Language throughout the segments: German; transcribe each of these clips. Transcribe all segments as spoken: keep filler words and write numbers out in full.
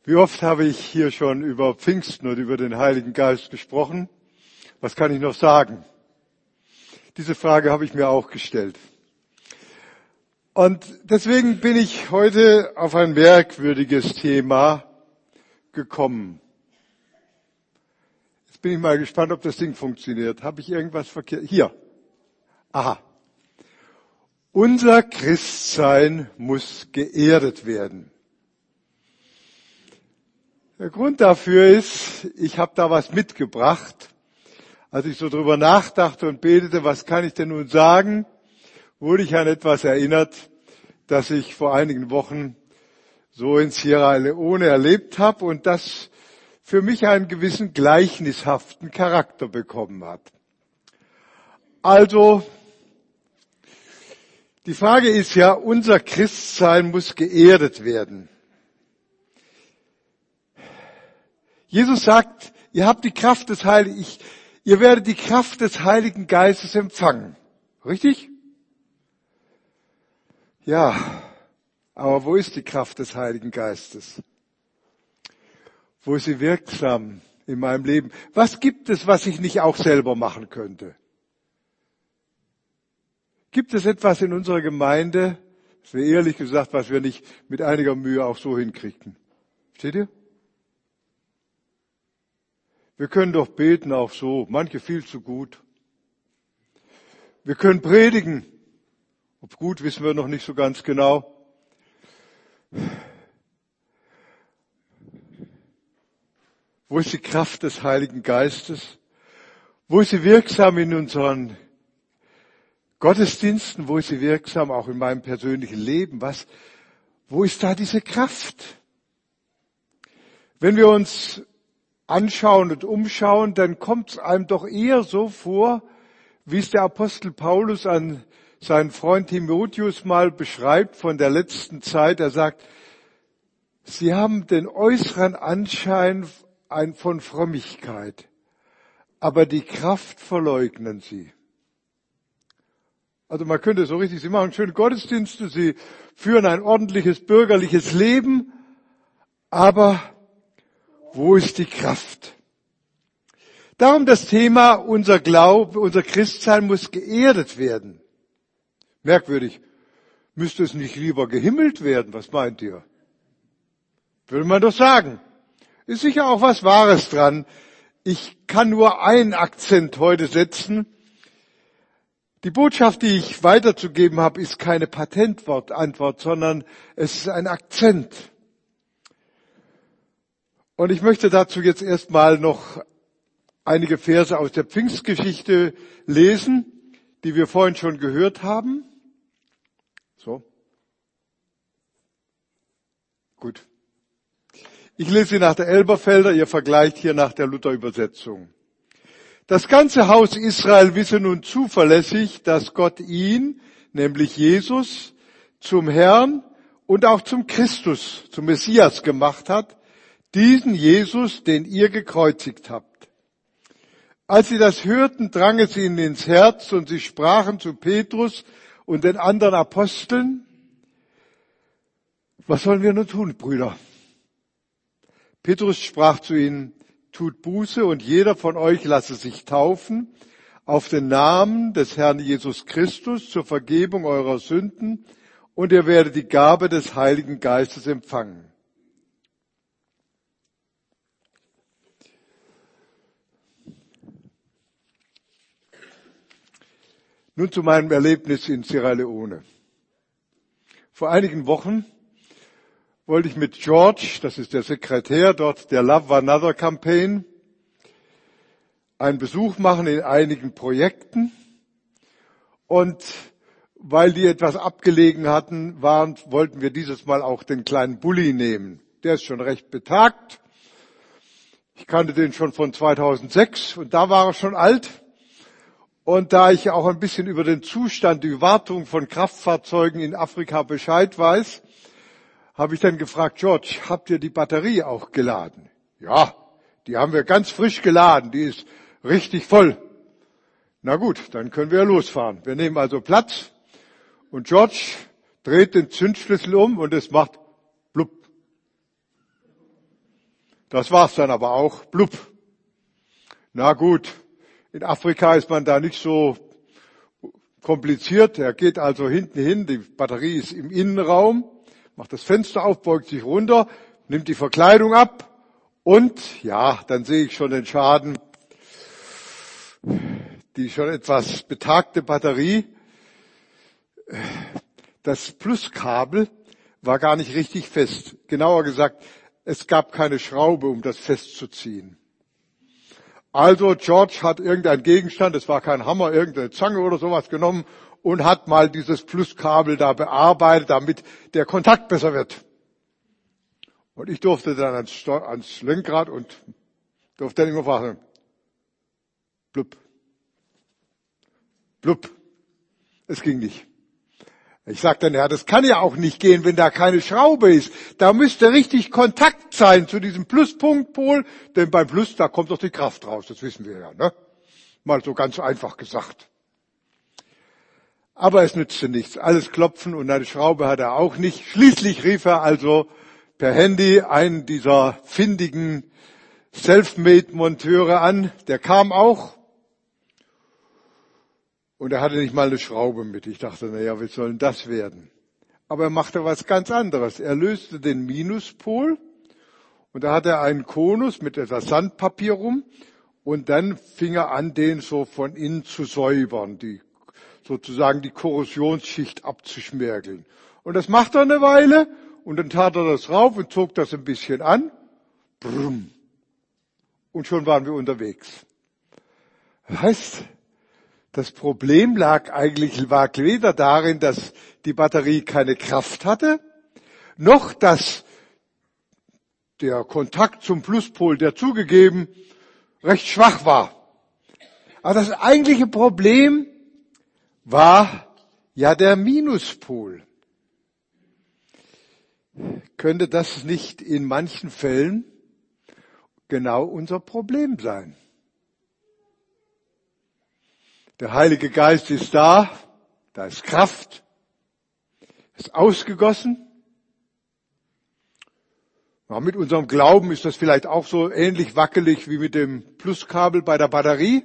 Wie oft habe ich hier schon über Pfingsten und über den Heiligen Geist gesprochen? Was kann ich noch sagen? Diese Frage habe ich mir auch gestellt. Und deswegen bin ich heute auf ein merkwürdiges Thema gekommen. Jetzt bin ich mal gespannt, ob das Ding funktioniert. Habe ich irgendwas verkehrt? Hier. Aha. Unser Christsein muss geerdet werden. Der Grund dafür ist, ich habe da was mitgebracht. Als ich so drüber nachdachte und betete, was kann ich denn nun sagen, wurde ich an etwas erinnert, das ich vor einigen Wochen so in Sierra Leone erlebt habe und das für mich einen gewissen gleichnishaften Charakter bekommen hat. Also, die Frage ist ja, unser Christsein muss geerdet werden. Jesus sagt, ihr habt die Kraft des Heiligen, ich, ihr werdet die Kraft des Heiligen Geistes empfangen. Richtig? Ja, aber wo ist die Kraft des Heiligen Geistes? Wo ist sie wirksam in meinem Leben? Was gibt es, was ich nicht auch selber machen könnte? Gibt es etwas in unserer Gemeinde, das wir ehrlich gesagt, was wir nicht mit einiger Mühe auch so hinkriegten? Versteht ihr? Wir können doch beten auch so, manche viel zu gut. Wir können predigen. Ob gut, wissen wir noch nicht so ganz genau. Wo ist die Kraft des Heiligen Geistes? Wo ist sie wirksam in unseren Gottesdiensten? Wo ist sie wirksam auch in meinem persönlichen Leben? Was, wo ist da diese Kraft? Wenn wir uns anschauen und umschauen, dann kommt es einem doch eher so vor, wie es der Apostel Paulus an seinen Freund Timotheus mal beschreibt von der letzten Zeit. Er sagt, sie haben den äußeren Anschein von Frömmigkeit, aber die Kraft verleugnen sie. Also man könnte so richtig, sie machen schöne Gottesdienste, sie führen ein ordentliches bürgerliches Leben, aber wo ist die Kraft? Darum das Thema, unser Glaube, unser Christsein muss geerdet werden. Merkwürdig. Müsste es nicht lieber gehimmelt werden? Was meint ihr? Würde man doch sagen. Ist sicher auch was Wahres dran. Ich kann nur einen Akzent heute setzen. Die Botschaft, die ich weiterzugeben habe, ist keine Patentantwort, sondern es ist ein Akzent. Und ich möchte dazu jetzt erstmal noch einige Verse aus der Pfingstgeschichte lesen, die wir vorhin schon gehört haben. So. Gut. Ich lese sie nach der Elberfelder, ihr vergleicht hier nach der Luther-Übersetzung. Das ganze Haus Israel wisse nun zuverlässig, dass Gott ihn, nämlich Jesus, zum Herrn und auch zum Christus, zum Messias gemacht hat, diesen Jesus, den ihr gekreuzigt habt. Als sie das hörten, drang es ihnen ins Herz und sie sprachen zu Petrus und den anderen Aposteln, was sollen wir nun tun, Brüder? Petrus sprach zu ihnen, tut Buße und jeder von euch lasse sich taufen auf den Namen des Herrn Jesus Christus zur Vergebung eurer Sünden und ihr werdet die Gabe des Heiligen Geistes empfangen. Nun zu meinem Erlebnis in Sierra Leone. Vor einigen Wochen wollte ich mit George, das ist der Sekretär dort der Love One Another Campaign, einen Besuch machen in einigen Projekten. Und weil die etwas abgelegen hatten, waren, wollten wir dieses Mal auch den kleinen Bulli nehmen. Der ist schon recht betagt. Ich kannte den schon von zweitausendsechs und da war er schon alt. Und da ich auch ein bisschen über den Zustand, die Wartung von Kraftfahrzeugen in Afrika Bescheid weiß, habe ich dann gefragt, George, habt ihr die Batterie auch geladen? Ja, die haben wir ganz frisch geladen, die ist richtig voll. Na gut, dann können wir losfahren. Wir nehmen also Platz und George dreht den Zündschlüssel um und es macht blub. Das war's dann aber auch. Blub. Na gut, in Afrika ist man da nicht so kompliziert. Er geht also hinten hin, die Batterie ist im Innenraum, macht das Fenster auf, beugt sich runter, nimmt die Verkleidung ab und, ja, dann sehe ich schon den Schaden. Die schon etwas betagte Batterie, das Pluskabel war gar nicht richtig fest. Genauer gesagt, es gab keine Schraube, um das festzuziehen. Also George hat irgendeinen Gegenstand, es war kein Hammer, irgendeine Zange oder sowas genommen und hat mal dieses Pluskabel da bearbeitet, damit der Kontakt besser wird. Und ich durfte dann ans, Steu- ans Lenkrad und durfte dann immer fragen, blub, blub. Es ging nicht. Ich sagte dann, ja, das kann ja auch nicht gehen, wenn da keine Schraube ist. Da müsste richtig Kontakt sein zu diesem Pluspunktpol, denn beim Plus, da kommt doch die Kraft raus, das wissen wir ja, ne? Mal so ganz einfach gesagt. Aber es nützte nichts. Alles klopfen und eine Schraube hat er auch nicht. Schließlich rief er also per Handy einen dieser findigen Selfmade-Monteure an. Der kam auch. Und er hatte nicht mal eine Schraube mit. Ich dachte, na ja, wie soll denn das werden? Aber er machte was ganz anderes. Er löste den Minuspol und da hatte er einen Konus mit etwas Sandpapier rum und dann fing er an, den so von innen zu säubern, die, sozusagen die Korrosionsschicht abzuschmirgeln. Und das macht er eine Weile und dann tat er das rauf und zog das ein bisschen an. Brumm. Und schon waren wir unterwegs. Heißt, das Problem lag eigentlich, war weder darin, dass die Batterie keine Kraft hatte, noch dass der Kontakt zum Pluspol, der zugegeben recht schwach war. Aber das eigentliche Problem war ja der Minuspol. Könnte das nicht in manchen Fällen genau unser Problem sein? Der Heilige Geist ist da, da ist Kraft, ist ausgegossen. Ja, mit unserem Glauben ist das vielleicht auch so ähnlich wackelig wie mit dem Pluskabel bei der Batterie.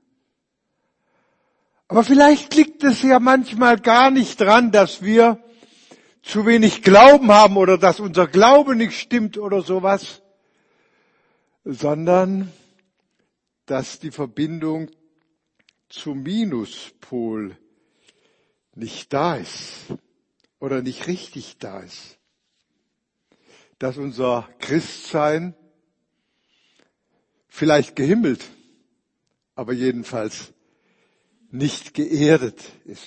Aber vielleicht liegt es ja manchmal gar nicht dran, dass wir zu wenig Glauben haben oder dass unser Glaube nicht stimmt oder sowas, sondern dass die Verbindung zum Minuspol nicht da ist oder nicht richtig da ist. Dass unser Christsein vielleicht gehimmelt, aber jedenfalls nicht geerdet ist.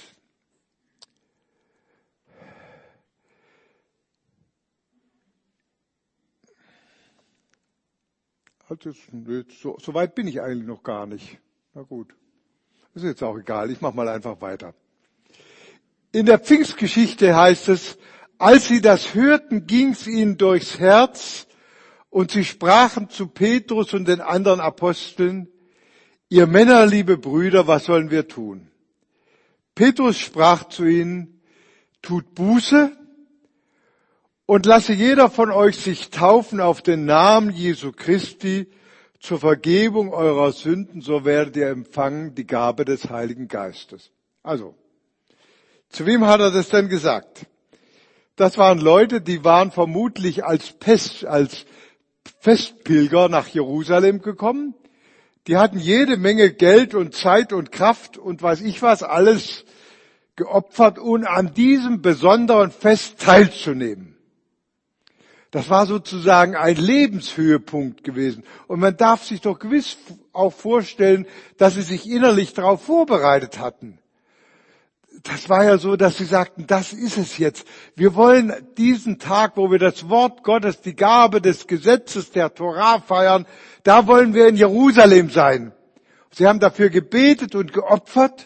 Also, so, so weit bin ich eigentlich noch gar nicht. Na gut. Das ist jetzt auch egal, ich mache mal einfach weiter. In der Pfingstgeschichte heißt es, als sie das hörten, ging's ihnen durchs Herz und sie sprachen zu Petrus und den anderen Aposteln, ihr Männer, liebe Brüder, was sollen wir tun? Petrus sprach zu ihnen, tut Buße und lasse jeder von euch sich taufen auf den Namen Jesu Christi, zur Vergebung eurer Sünden, so werdet ihr empfangen die Gabe des Heiligen Geistes. Also, zu wem hat er das denn gesagt? Das waren Leute, die waren vermutlich als Pest, als Festpilger nach Jerusalem gekommen. Die hatten jede Menge Geld und Zeit und Kraft und weiß ich was alles geopfert, um an diesem besonderen Fest teilzunehmen. Das war sozusagen ein Lebenshöhepunkt gewesen. Und man darf sich doch gewiss auch vorstellen, dass sie sich innerlich darauf vorbereitet hatten. Das war ja so, dass sie sagten, das ist es jetzt. Wir wollen diesen Tag, wo wir das Wort Gottes, die Gabe des Gesetzes der Torah feiern, da wollen wir in Jerusalem sein. Sie haben dafür gebetet und geopfert.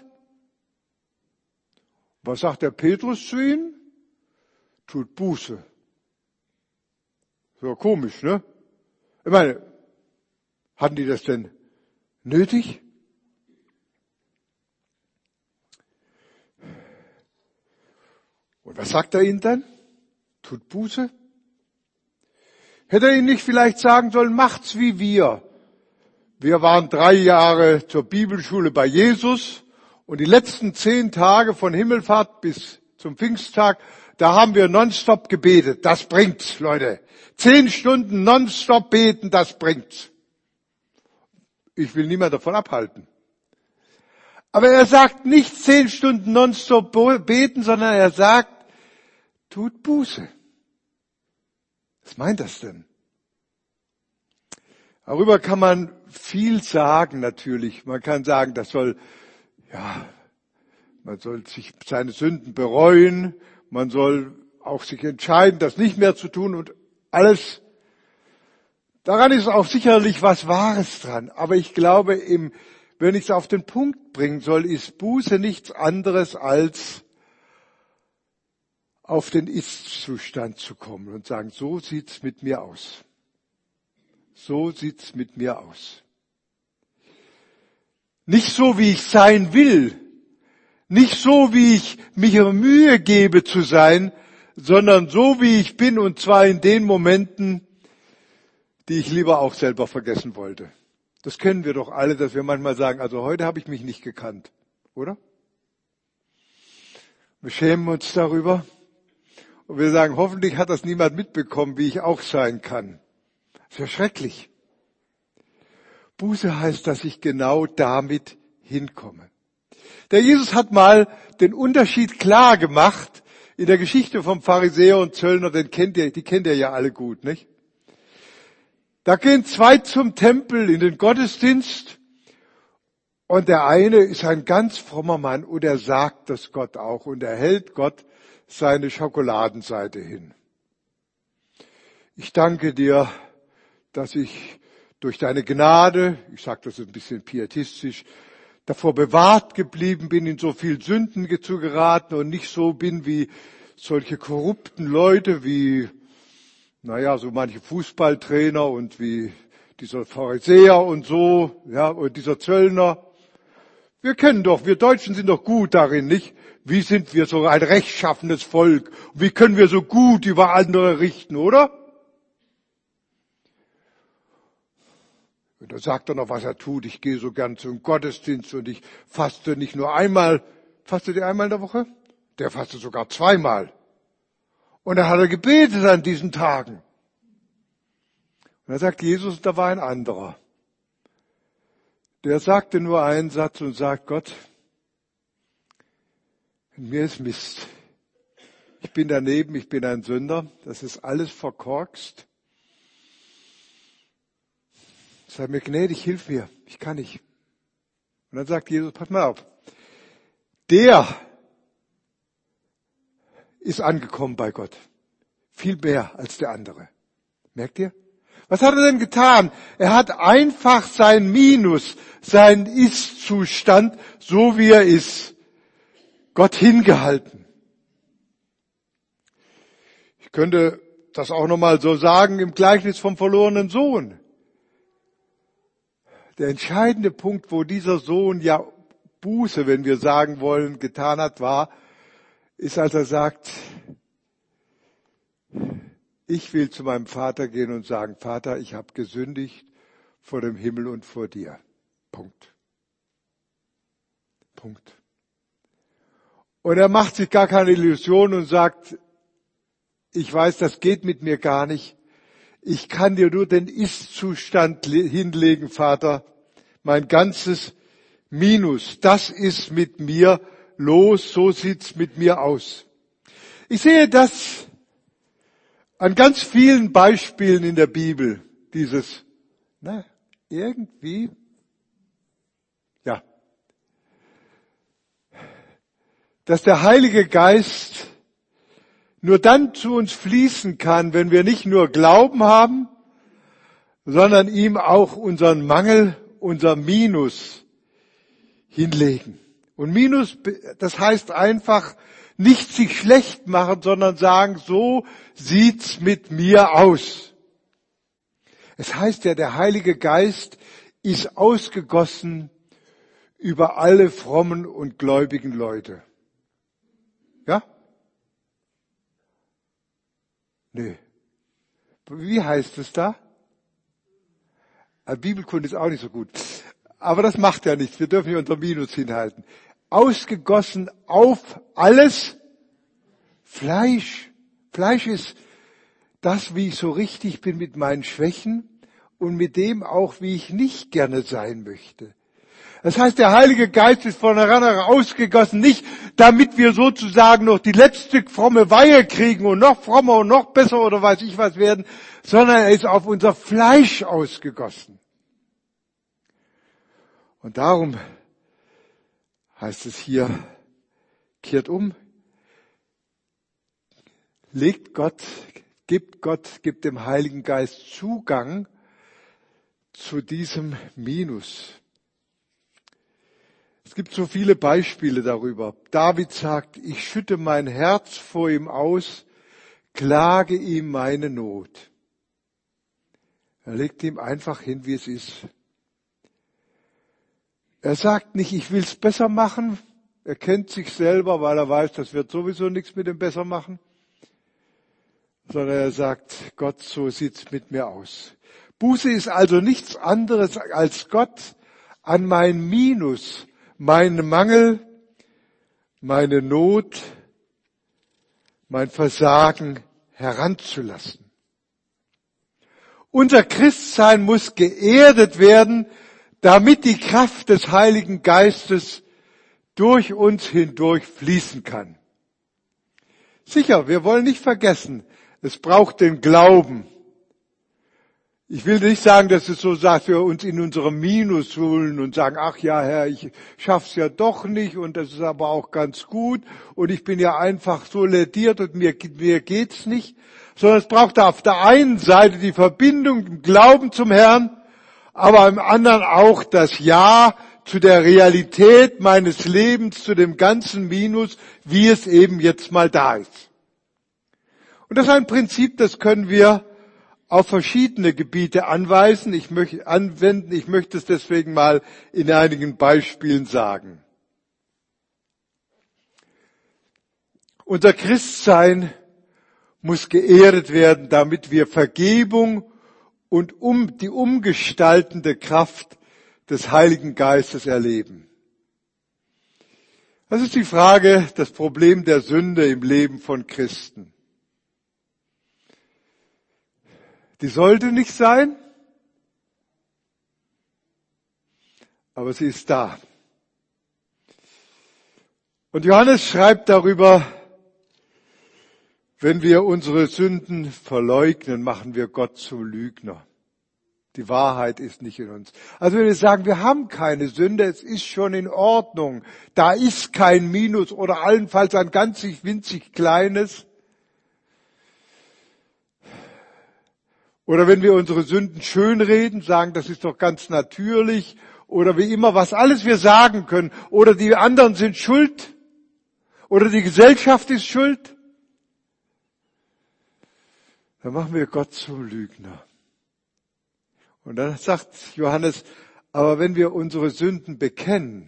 Was sagt der Petrus zu ihnen? Tut Buße. So komisch, ne? Ich meine, hatten die das denn nötig? Und was sagt er ihnen dann? Tut Buße. Hätte er ihnen nicht vielleicht sagen sollen, macht's wie wir. Wir waren drei Jahre zur Bibelschule bei Jesus und die letzten zehn Tage von Himmelfahrt bis zum Pfingsttag, da haben wir nonstop gebetet. Das bringt's, Leute. Zehn Stunden nonstop beten, das bringt's. Ich will niemand davon abhalten. Aber er sagt nicht zehn Stunden nonstop beten, sondern er sagt, tut Buße. Was meint das denn? Darüber kann man viel sagen natürlich. Man kann sagen, das soll, ja, man soll sich seine Sünden bereuen, man soll auch sich entscheiden, das nicht mehr zu tun und alles. Daran ist auch sicherlich was Wahres dran. Aber ich glaube, im, wenn ich es auf den Punkt bringen soll, ist Buße nichts anderes als auf den Ist-Zustand zu kommen und sagen, so sieht's mit mir aus. So sieht's mit mir aus. Nicht so, wie ich sein will, nicht so, wie ich mir Mühe gebe zu sein, sondern so, wie ich bin, und zwar in den Momenten, die ich lieber auch selber vergessen wollte. Das kennen wir doch alle, dass wir manchmal sagen, also heute habe ich mich nicht gekannt, oder? Wir schämen uns darüber und wir sagen, hoffentlich hat das niemand mitbekommen, wie ich auch sein kann. Das wäre schrecklich. Buße heißt, dass ich genau damit hinkomme. Der Jesus hat mal den Unterschied klar gemacht in der Geschichte vom Pharisäer und Zöllner, den kennt ihr, die kennt ihr ja alle gut, nicht? Da gehen zwei zum Tempel in den Gottesdienst und der eine ist ein ganz frommer Mann und er sagt das Gott auch und er hält Gott seine Schokoladenseite hin. Ich danke dir, dass ich durch deine Gnade, ich sage das ein bisschen pietistisch, davor bewahrt geblieben bin, in so viel Sünden zu geraten und nicht so bin wie solche korrupten Leute, wie, naja, so manche Fußballtrainer und wie dieser Pharisäer und so, ja, und dieser Zöllner. Wir kennen doch, wir Deutschen sind doch gut darin, nicht? Wie sind wir so ein rechtschaffenes Volk? Wie können wir so gut über andere richten, oder? Und da sagt er noch, was er tut. Ich gehe so gern zum Gottesdienst und ich faste nicht nur einmal. Fastet ihr einmal in der Woche? Der fastet sogar zweimal. Und dann hat er gebetet an diesen Tagen. Und dann sagt Jesus, da war ein anderer. Der sagte nur einen Satz und sagt, Gott, in mir ist Mist. Ich bin daneben, ich bin ein Sünder. Das ist alles verkorkst. Sei mir gnädig, hilf mir. Ich kann nicht. Und dann sagt Jesus, pass mal auf. Der ist angekommen bei Gott. Viel mehr als der andere. Merkt ihr? Was hat er denn getan? Er hat einfach sein Minus, seinen Ist-Zustand, so wie er ist, Gott hingehalten. Ich könnte das auch nochmal so sagen im Gleichnis vom verlorenen Sohn. Der entscheidende Punkt, wo dieser Sohn ja Buße, wenn wir sagen wollen, getan hat, war, ist, als er sagt, ich will zu meinem Vater gehen und sagen, Vater, ich habe gesündigt vor dem Himmel und vor dir. Punkt. Punkt. Und er macht sich gar keine Illusion und sagt, ich weiß, das geht mit mir gar nicht. Ich kann dir nur den Ist-Zustand hinlegen, Vater. Mein ganzes Minus, das ist mit mir los, so sieht's mit mir aus. Ich sehe das an ganz vielen Beispielen in der Bibel, dieses, na, irgendwie, ja, dass der Heilige Geist nur dann zu uns fließen kann, wenn wir nicht nur Glauben haben, sondern ihm auch unseren Mangel, unser Minus hinlegen. Und Minus, das heißt einfach, nicht sich schlecht machen, sondern sagen, so sieht's mit mir aus. Es heißt ja, der Heilige Geist ist ausgegossen über alle frommen und gläubigen Leute. Ja? Nee. Wie heißt es da? Bibelkunde ist auch nicht so gut. Aber das macht ja nichts. Wir dürfen hier unser Minus hinhalten. Ausgegossen auf alles Fleisch. Fleisch ist das, wie ich so richtig bin mit meinen Schwächen und mit dem auch, wie ich nicht gerne sein möchte. Das heißt, der Heilige Geist ist von herein ausgegossen, nicht damit wir sozusagen noch die letzte fromme Weihe kriegen und noch frommer und noch besser oder weiß ich was werden, sondern er ist auf unser Fleisch ausgegossen. Und darum heißt es hier, kehrt um, legt Gott, gibt Gott, gibt dem Heiligen Geist Zugang zu diesem Minus. Es gibt so viele Beispiele darüber. David sagt, ich schütte mein Herz vor ihm aus, klage ihm meine Not. Er legt ihm einfach hin, wie es ist. Er sagt nicht, ich will es besser machen. Er kennt sich selber, weil er weiß, das wird sowieso nichts mit dem besser machen. Sondern er sagt, Gott, so sieht's mit mir aus. Buße ist also nichts anderes, als Gott an mein Minus, meinen Mangel, meine Not, mein Versagen heranzulassen. Unser Christsein muss geerdet werden, damit die Kraft des Heiligen Geistes durch uns hindurch fließen kann. Sicher, wir wollen nicht vergessen, es braucht den Glauben. Ich will nicht sagen, dass es so sagt, wir uns in unserem Minus fühlen und sagen, ach ja, Herr, ich schaff's ja doch nicht und das ist aber auch ganz gut und ich bin ja einfach so lädiert und mir, mir geht's nicht. Sondern es braucht auf der einen Seite die Verbindung, den Glauben zum Herrn, aber im anderen auch das Ja zu der Realität meines Lebens, zu dem ganzen Minus, wie es eben jetzt mal da ist. Und das ist ein Prinzip, das können wir auf verschiedene Gebiete anweisen, ich möchte anwenden. Ich möchte es deswegen mal in einigen Beispielen sagen. Unser Christsein muss geehrt werden, damit wir Vergebung und um die umgestaltende Kraft des Heiligen Geistes erleben. Das ist die Frage, das Problem der Sünde im Leben von Christen. Die sollte nicht sein, aber sie ist da. Und Johannes schreibt darüber, wenn wir unsere Sünden verleugnen, machen wir Gott zum Lügner. Die Wahrheit ist nicht in uns. Also wenn wir sagen, wir haben keine Sünde, es ist schon in Ordnung, da ist kein Minus oder allenfalls ein ganz winzig kleines. Oder wenn wir unsere Sünden schönreden, sagen, das ist doch ganz natürlich, oder wie immer, was alles wir sagen können, oder die anderen sind schuld, oder die Gesellschaft ist schuld, dann machen wir Gott zum Lügner. Und dann sagt Johannes, aber wenn wir unsere Sünden bekennen,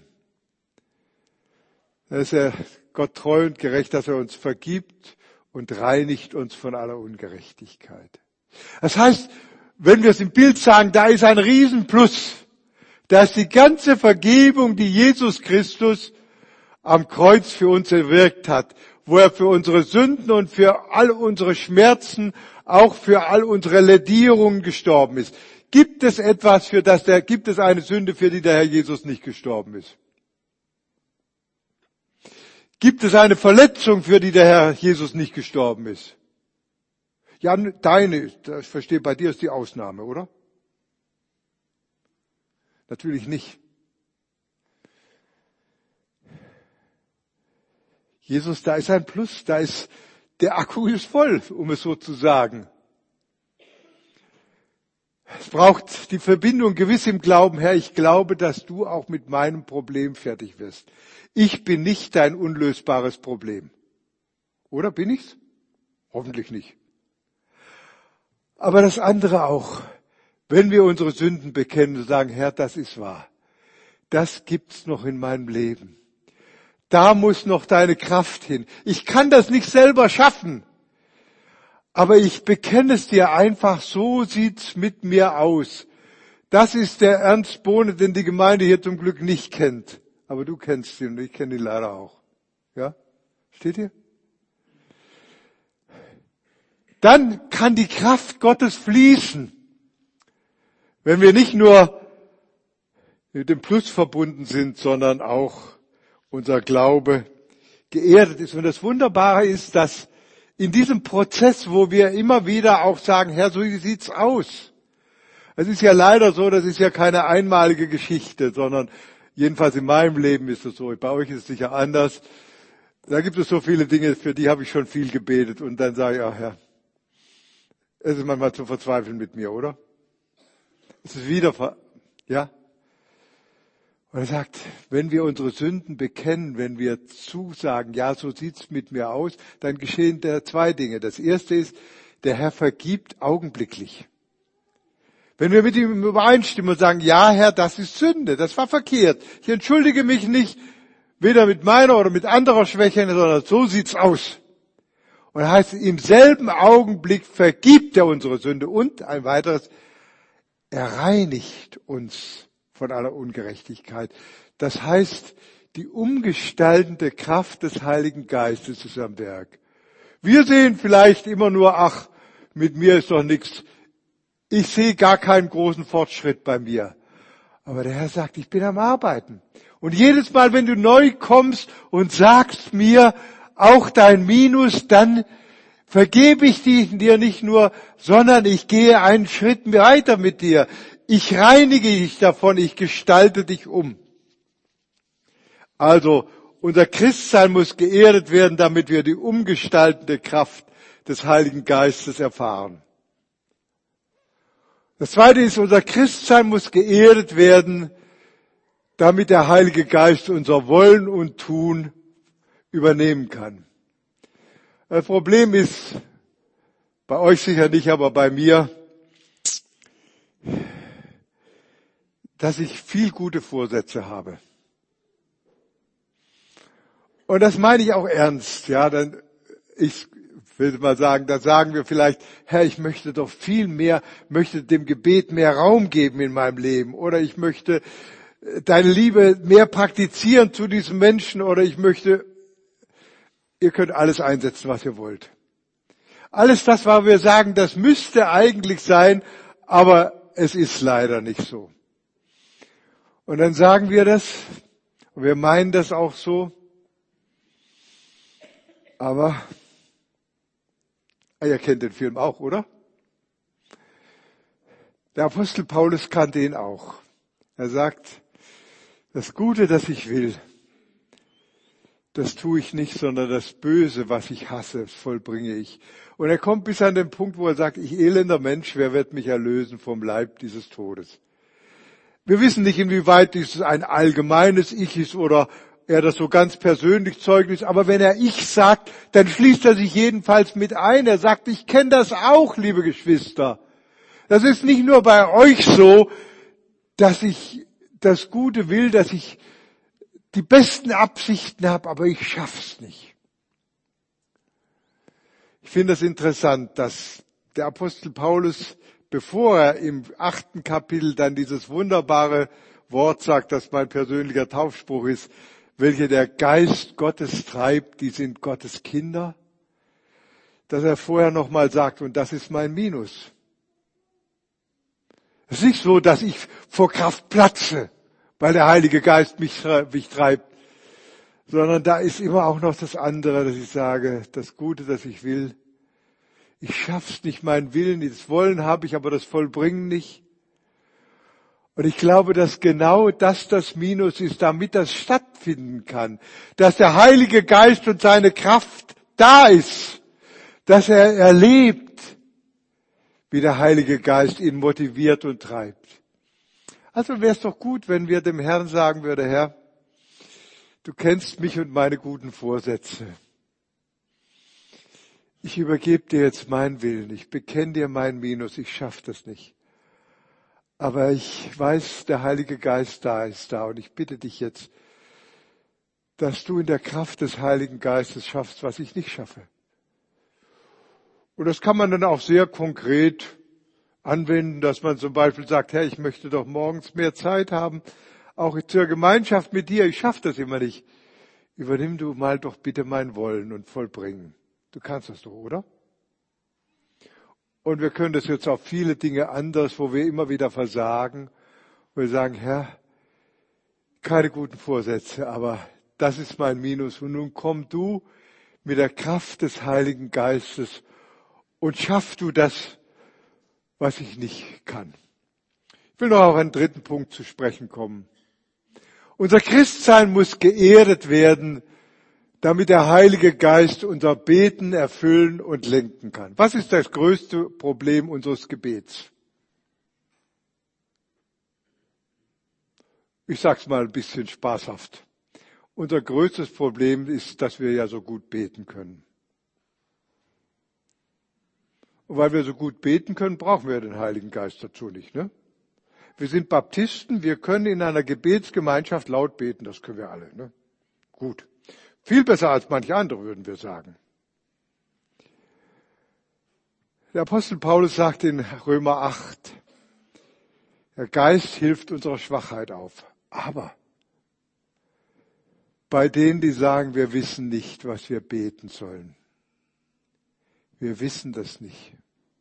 dann ist er Gott treu und gerecht, dass er uns vergibt und reinigt uns von aller Ungerechtigkeit. Das heißt, wenn wir es im Bild sagen, da ist ein Riesenplus. Da ist die ganze Vergebung, die Jesus Christus am Kreuz für uns erwirkt hat, wo er für unsere Sünden und für all unsere Schmerzen, auch für all unsere Lädierungen gestorben ist. Gibt es etwas, für das der, gibt es eine Sünde, für die der Herr Jesus nicht gestorben ist? Gibt es eine Verletzung, für die der Herr Jesus nicht gestorben ist? Ja, deine, ich verstehe, bei dir ist die Ausnahme, oder? Natürlich nicht. Jesus, da ist ein Plus, da ist, der Akku ist voll, um es so zu sagen. Es braucht die Verbindung gewiss im Glauben, Herr, ich glaube, dass du auch mit meinem Problem fertig wirst. Ich bin nicht dein unlösbares Problem. Oder bin ich's? Hoffentlich nicht. Aber das andere auch, wenn wir unsere Sünden bekennen und sagen, Herr, das ist wahr, das gibt's noch in meinem Leben. Da muss noch deine Kraft hin. Ich kann das nicht selber schaffen, aber ich bekenne es dir einfach, so sieht's mit mir aus. Das ist der Ernst Bohne, den die Gemeinde hier zum Glück nicht kennt. Aber du kennst ihn und ich kenne ihn leider auch. Ja? Steht hier? Dann kann die Kraft Gottes fließen. Wenn wir nicht nur mit dem Plus verbunden sind, sondern auch unser Glaube geerdet ist. Und das Wunderbare ist, dass in diesem Prozess, wo wir immer wieder auch sagen, Herr, so sieht's aus. Es ist ja leider so, das ist ja keine einmalige Geschichte, sondern jedenfalls in meinem Leben ist es so. Bei euch ist es sicher anders. Da gibt es so viele Dinge, für die habe ich schon viel gebetet. Und dann sage ich, ach Herr, es ist manchmal zu verzweifeln mit mir, oder? Es ist wieder, ver- ja. Und er sagt, wenn wir unsere Sünden bekennen, wenn wir zusagen, ja, so sieht's mit mir aus, dann geschehen da zwei Dinge. Das erste ist, der Herr vergibt augenblicklich. Wenn wir mit ihm übereinstimmen und sagen, ja, Herr, das ist Sünde, das war verkehrt. Ich entschuldige mich nicht, weder mit meiner oder mit anderer Schwäche, sondern so sieht's aus. Und das heißt, im selben Augenblick vergibt er unsere Sünde. Und ein weiteres, er reinigt uns von aller Ungerechtigkeit. Das heißt, die umgestaltende Kraft des Heiligen Geistes ist am Werk. Wir sehen vielleicht immer nur, ach, mit mir ist doch nichts. Ich sehe gar keinen großen Fortschritt bei mir. Aber der Herr sagt, ich bin am Arbeiten. Und jedes Mal, wenn du neu kommst und sagst mir auch dein Minus, dann vergebe ich dir nicht nur, sondern ich gehe einen Schritt weiter mit dir. Ich reinige dich davon, ich gestalte dich um. Also, unser Christsein muss geerdet werden, damit wir die umgestaltende Kraft des Heiligen Geistes erfahren. Das zweite ist, unser Christsein muss geerdet werden, damit der Heilige Geist unser Wollen und Tun übernehmen kann. Das Problem ist, bei euch sicher nicht, aber bei mir, dass ich viel gute Vorsätze habe. Und das meine ich auch ernst, ja, dann, ich will mal sagen, da sagen wir vielleicht, Herr, ich möchte doch viel mehr, möchte dem Gebet mehr Raum geben in meinem Leben, oder ich möchte deine Liebe mehr praktizieren zu diesem Menschen, oder ich möchte, ihr könnt alles einsetzen, was ihr wollt. Alles das, was wir sagen, das müsste eigentlich sein, aber es ist leider nicht so. Und dann sagen wir das, und wir meinen das auch so, aber ihr kennt den Film auch, oder? Der Apostel Paulus kannte ihn auch. Er sagt, das Gute, das ich will, das tue ich nicht, sondern das Böse, was ich hasse, vollbringe ich. Und er kommt bis an den Punkt, wo er sagt, ich elender Mensch, wer wird mich erlösen vom Leib dieses Todes? Wir wissen nicht, inwieweit dieses ein allgemeines Ich ist oder er das so ganz persönlich Zeugnis, aber wenn er Ich sagt, dann schließt er sich jedenfalls mit ein. Er sagt, ich kenne das auch, liebe Geschwister. Das ist nicht nur bei euch so, dass ich das Gute will, dass ich die besten Absichten habe, aber ich schaff's nicht. Ich finde es interessant, dass der Apostel Paulus, bevor er im achten Kapitel dann dieses wunderbare Wort sagt, das mein persönlicher Taufspruch ist, welche der Geist Gottes treibt, die sind Gottes Kinder, dass er vorher nochmal sagt, und das ist mein Minus. Es ist nicht so, dass ich vor Kraft platze, weil der Heilige Geist mich, mich treibt, sondern da ist immer auch noch das andere, dass ich sage, das Gute, das ich will, ich schaff's nicht, meinen Willen, das Wollen habe ich, aber das Vollbringen nicht. Und ich glaube, dass genau das das Minus ist, damit das stattfinden kann. Dass der Heilige Geist und seine Kraft da ist. Dass er erlebt, wie der Heilige Geist ihn motiviert und treibt. Also wäre es doch gut, wenn wir dem Herrn sagen würden, Herr, du kennst mich und meine guten Vorsätze. Ich übergebe dir jetzt meinen Willen. Ich bekenne dir mein Minus. Ich schaffe das nicht. Aber ich weiß, der Heilige Geist da ist da und ich bitte dich jetzt, dass du in der Kraft des Heiligen Geistes schaffst, was ich nicht schaffe. Und das kann man dann auch sehr konkret anwenden, dass man zum Beispiel sagt, Herr, ich möchte doch morgens mehr Zeit haben, auch zur Gemeinschaft mit dir, ich schaffe das immer nicht. Übernimm du mal doch bitte mein Wollen und Vollbringen. Du kannst das doch, oder? Und wir können das jetzt auf viele Dinge anders, wo wir immer wieder versagen, wo wir sagen, Herr, keine guten Vorsätze, aber das ist mein Minus. Und nun komm du mit der Kraft des Heiligen Geistes und schaff du das, was ich nicht kann. Ich will noch auf einen dritten Punkt zu sprechen kommen. Unser Christsein muss geerdet werden, damit der Heilige Geist unser Beten erfüllen und lenken kann. Was ist das größte Problem unseres Gebets? Ich sag's mal ein bisschen spaßhaft. Unser größtes Problem ist, dass wir ja so gut beten können. Und weil wir so gut beten können, brauchen wir den Heiligen Geist dazu nicht, ne? Wir sind Baptisten, wir können in einer Gebetsgemeinschaft laut beten, das können wir alle, ne? Gut. Viel besser als manche andere, würden wir sagen. Der Apostel Paulus sagt in Römer acht, der Geist hilft unserer Schwachheit auf. Aber bei denen, die sagen, wir wissen nicht, was wir beten sollen. Wir wissen das nicht.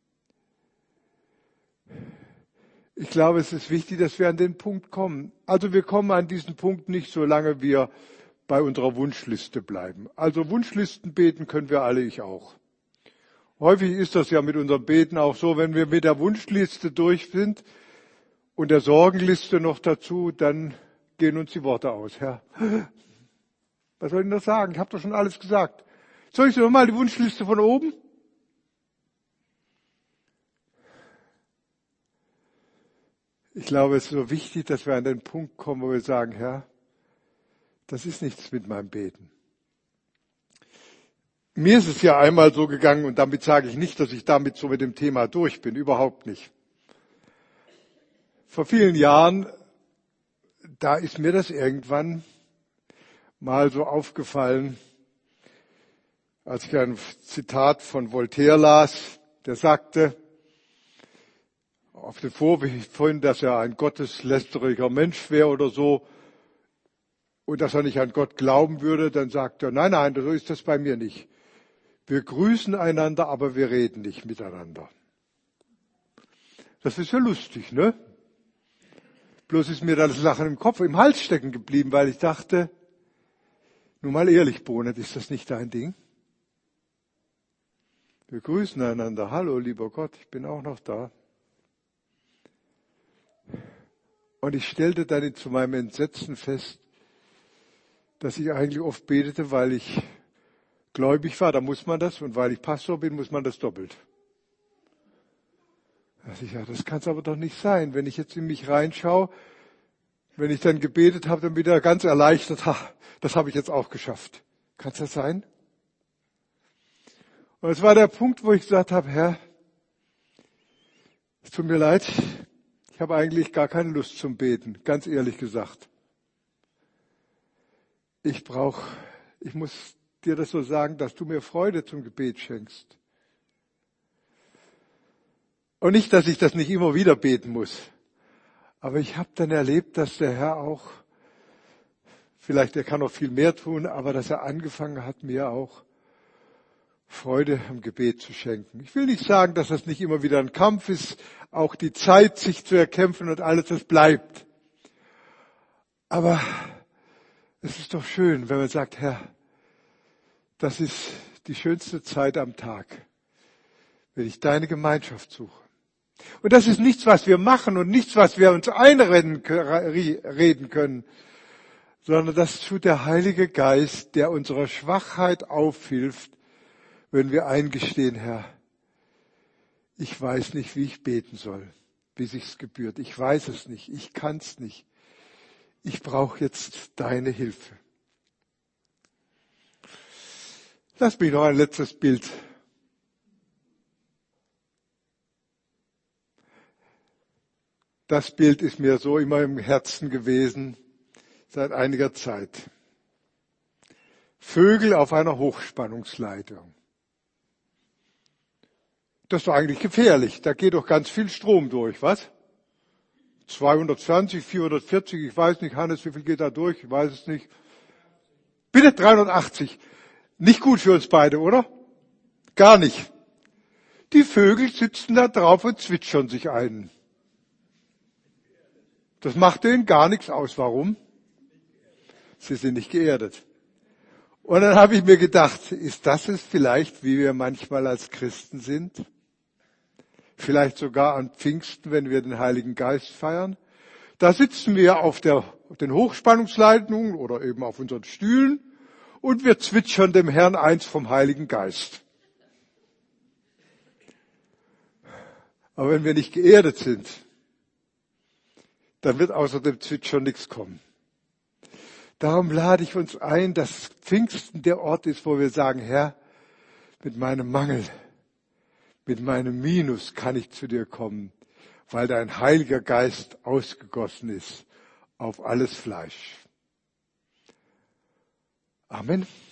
Ich glaube, es ist wichtig, dass wir an den Punkt kommen. Also wir kommen an diesen Punkt nicht, solange wir bei unserer Wunschliste bleiben. Also Wunschlisten beten können wir alle, ich auch. Häufig ist das ja mit unserem Beten auch so, wenn wir mit der Wunschliste durch sind und der Sorgenliste noch dazu, dann gehen uns die Worte aus. Herr, was soll ich noch sagen? Ich habe doch schon alles gesagt. Soll ich noch mal die Wunschliste von oben? Ich glaube, es ist so wichtig, dass wir an den Punkt kommen, wo wir sagen, Herr, das ist nichts mit meinem Beten. Mir ist es ja einmal so gegangen, und damit sage ich nicht, dass ich damit so mit dem Thema durch bin, überhaupt nicht. Vor vielen Jahren, da ist mir das irgendwann mal so aufgefallen, als ich ein Zitat von Voltaire las, der sagte, auf den Vorwurf vorhin, dass er ein gotteslästeriger Mensch wäre oder so, und dass er nicht an Gott glauben würde, dann sagt er, nein, nein, so ist das bei mir nicht. Wir grüßen einander, aber wir reden nicht miteinander. Das ist ja lustig, ne? Bloß ist mir das Lachen im Kopf, im Hals stecken geblieben, weil ich dachte, nun mal ehrlich, Bonet, ist das nicht dein Ding? Wir grüßen einander. Hallo, lieber Gott, ich bin auch noch da. Und ich stellte dann zu meinem Entsetzen fest, dass ich eigentlich oft betete, weil ich gläubig war, da muss man das, und weil ich Pastor bin, muss man das doppelt. Also ich, ja, das kann es aber doch nicht sein, wenn ich jetzt in mich reinschaue, wenn ich dann gebetet habe, dann wieder ganz erleichtert, ha, das habe ich jetzt auch geschafft. Kann es das sein? Und es war der Punkt, wo ich gesagt habe, Herr, es tut mir leid, ich habe eigentlich gar keine Lust zum Beten, ganz ehrlich gesagt. Ich brauche, ich muss dir das so sagen, dass du mir Freude zum Gebet schenkst. Und nicht, dass ich das nicht immer wieder beten muss. Aber ich habe dann erlebt, dass der Herr auch, vielleicht er kann noch viel mehr tun, aber dass er angefangen hat, mir auch Freude am Gebet zu schenken. Ich will nicht sagen, dass das nicht immer wieder ein Kampf ist, auch die Zeit, sich zu erkämpfen und alles, das bleibt. Aber es ist doch schön, wenn man sagt, Herr, das ist die schönste Zeit am Tag, wenn ich deine Gemeinschaft suche. Und das ist nichts, was wir machen und nichts, was wir uns einreden können, sondern das tut der Heilige Geist, der unserer Schwachheit aufhilft, wenn wir eingestehen, Herr, ich weiß nicht, wie ich beten soll, wie sich's gebührt. Ich weiß es nicht, ich kann's nicht. Ich brauche jetzt deine Hilfe. Lass mich noch ein letztes Bild. Das Bild ist mir so immer im Herzen gewesen, seit einiger Zeit. Vögel auf einer Hochspannungsleitung. Das ist doch eigentlich gefährlich. Da geht doch ganz viel Strom durch, was? zweihundertzwanzig, vierhundertvierzig, ich weiß nicht, Hannes, wie viel geht da durch? Ich weiß es nicht. Bitte dreihundertachtzig. Nicht gut für uns beide, oder? Gar nicht. Die Vögel sitzen da drauf und zwitschern sich ein. Das macht denen gar nichts aus. Warum? Sie sind nicht geerdet. Und dann habe ich mir gedacht, ist das es vielleicht, wie wir manchmal als Christen sind? Vielleicht sogar an Pfingsten, wenn wir den Heiligen Geist feiern. Da sitzen wir auf der, auf den Hochspannungsleitungen oder eben auf unseren Stühlen und wir zwitschern dem Herrn eins vom Heiligen Geist. Aber wenn wir nicht geerdet sind, dann wird außer dem Zwitschern nichts kommen. Darum lade ich uns ein, dass Pfingsten der Ort ist, wo wir sagen, Herr, mit meinem Mangel, mit meinem Minus kann ich zu dir kommen, weil dein Heiliger Geist ausgegossen ist auf alles Fleisch. Amen.